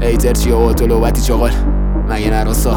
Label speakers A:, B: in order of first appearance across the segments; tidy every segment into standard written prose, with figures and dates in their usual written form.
A: ایتر چیه و طلوبتی چغل مگه نراسا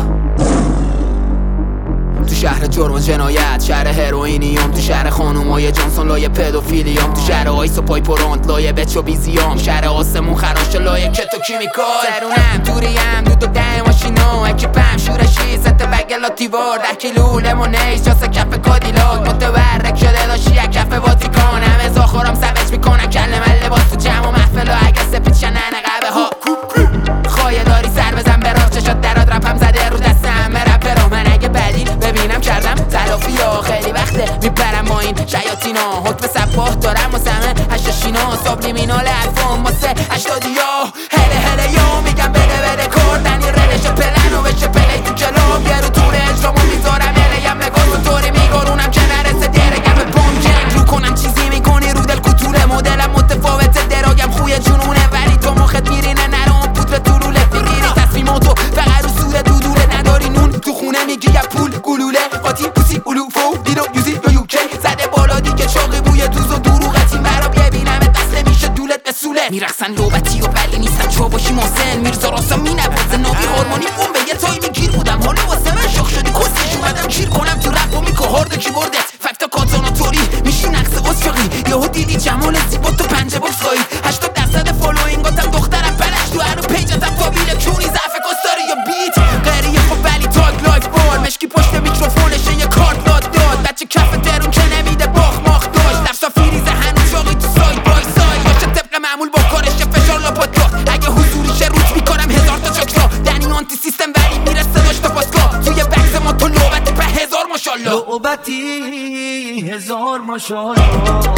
A: تو شهر جرم و جنایت، شهر هروئینیوم، تو شهر خانومای جانسون لایه پدوفیلیوم، تو شهر آیس و پای پروند لایه بچو بیزیام، شهر آسمون خراش لایه کتو کیمیکال. درونم دوریم دود و ده ماشینا اکیپم شورشی ست بگلاتی بار 10 کیلو لمونیز جاس کف کادیلاک متورک شده داشتی یک کف واتیکان. همه زاخورام سوچ میکنن کله مله باز تو جمع و محفل و اگه سپیچن نقبه ها خواهی داری سر بزن به راه چشات دراد رپم زده رو دست همه رپرا. من اگه بدی ببینم کردم تلافی ها خیلی وقته میپرم با این شیاطینا. حکم سباه دارم و سمه هشتاشینا سابلیمینال الفام واسه 80 یا هله هله یا میگم بده کردنی ردش پلن و بشه پلی تو کلاب یه رو طول اجرامو میذارم الیم نگاه تو طوری میگرونم که نرسه درگم به بام جنگ رو کنم چیزی میکنی رو دل کتوله مدلم متفاوته دراگم خوی جنونه ولی تو مخت میرینه نرام بود به طولوله میگیری تصمیماتو فقط رو سور دودوله نداری نون تو خونه میگی یا پول گلوله قاطی پوسی اولوفو دیرو یوزی یا یوکی زده بالا دیگه چاقی بوی دوز و دروغتی مرا ببینم دست نمیشه دولت به سوله میرقصن لوبتی و بلی نیستن چا باشی محسن میرزا راستا مینبازه نابی هارمونی بوم به یه تایمی گیر بودم حالا واسه من شاخ شدی کسش اومدم گیر کنم تو رپ و میکهارد کیبوردت فکتا کاتاناتوری میشی نقص اسفقی یهو دیدی جمال زیبا تو پنجه باکس خواهی 80% فالوینگاتم دخترم بلش تو هر پیجتم قابیل کونی ضعف کستاری یا بیت غریه خب ولی تاگ لایف بار مشکی پشت میکروفونشه یه کارت داد بچه کف درون که نمیده باخ ماخ داشت نفسا فیریزه هنوز شاقی تو ساید بای ساید باشه طبق معمول با کارش فشار لاپات داد اگه حضوریشه روت میکنم 1000 تا چاکرا دنی آنتی سیستم ولی میرسه داشت پاسکا توی بکس ما تو لوبتی به 1000 ماشالله
B: لوبتی 1000 ماشالله